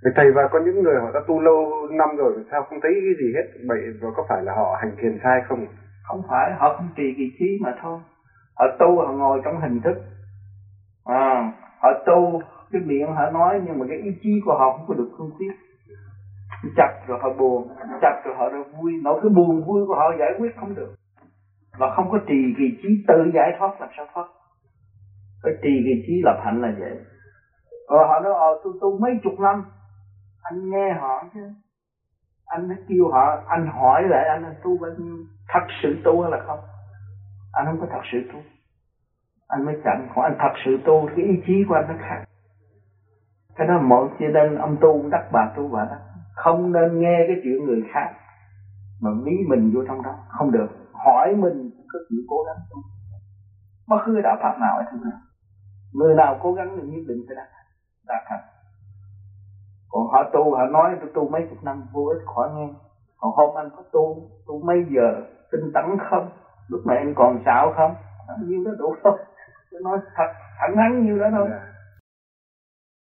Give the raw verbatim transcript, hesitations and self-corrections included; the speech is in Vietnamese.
Thầy, và có những người họ đã tu lâu năm rồi sao không thấy cái gì hết, vậy và có phải là họ hành thiền sai không? Không phải, họ không trì kỳ trí mà thôi. Họ tu, họ ngồi trong hình thức, à, họ tu cái miệng họ nói, nhưng mà cái ý chí của họ không có được cương quyết. Chặt rồi họ buồn, chặt rồi họ rồi vui, nỗi cái buồn vui của họ giải quyết không được, và không có trì kỳ trí tự giải thoát làm sao thoát. Phải trì kỳ trí lập hạnh là vậy. Rồi họ nói ờ tôi tu mấy chục năm, anh nghe họ chứ, anh mới kêu họ, anh hỏi lại anh là tu bao nhiêu, thật sự tu hay là không? Anh không có thật sự tu, anh mới chặn. Còn anh thật sự tu, cái ý chí của anh nó khác. Cái đó mọi cho nên ông tu đắc, bà tu bà đắc. Không nên nghe cái chuyện người khác mà ví mình vô trong đó, không được. Hỏi mình có chịu cố gắng tu. Bất cứ đạo pháp nào ấy thôi, người nào cố gắng thì nhất định phải đạt đạt thành. Còn họ tu, họ nói tôi tu mấy chục năm vô ích khỏi nghe. Còn hôm anh có tu, tu mấy giờ, tinh tấn không? Lúc này anh còn xạo không? Nhiêu đó đủ thôi. Tôi nói thật, thẳng thắn nhiêu đó thôi.